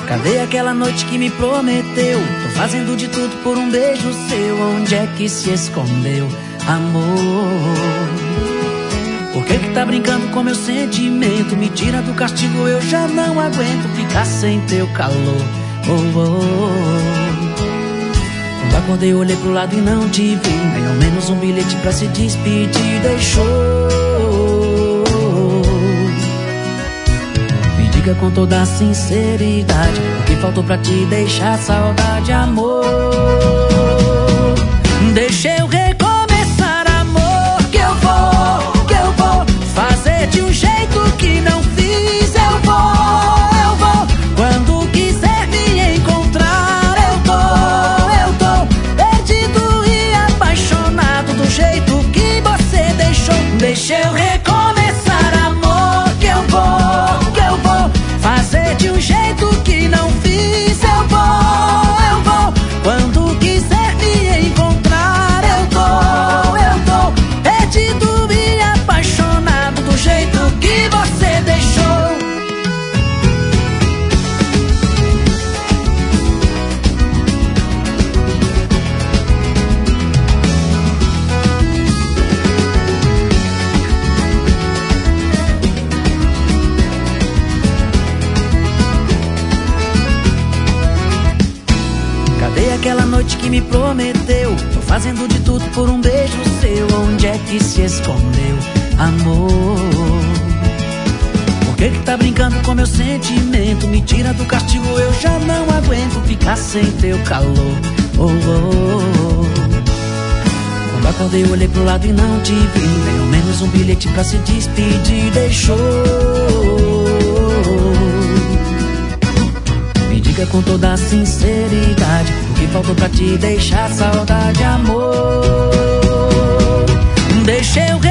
Cadê aquela noite que me prometeu? Tô fazendo de tudo por um beijo seu. Onde é que se escondeu, amor? Por que tá brincando com meu sentimento? Me tira do castigo, eu já não aguento ficar sem teu calor. Oh, oh. Quando acordei eu olhei pro lado e não te vi, nem ao menos um bilhete pra se despedir deixou. Me diga com toda a sinceridade, o que faltou pra te deixar saudade, amor? Deixa eu recomeçar, amor, que eu vou fazer de um jeito que não fiz. Eu vou, quando quiser me encontrar, eu tô perdido e apaixonado do jeito que você deixou. Deixa eu recomeçar, amor, que eu vou fazer de um jeito que não fiz. Eu vou, quando quiser me encontrar, eu tô perdido e apaixonado do jeito que você deixou. Cadê aquela noite que me prometeu? Tô fazendo de tudo por um beijo seu. Onde é que se escondeu, amor? Por que tá brincando com meu sentimento? Me tira do castigo, eu já não aguento ficar sem teu calor. Oh, oh. Quando acordei eu olhei pro lado e não te vi, nem ao menos um bilhete pra se despedir deixou. Me diga com toda a sinceridade, o que faltou pra te deixar saudade, amor? Deixa eu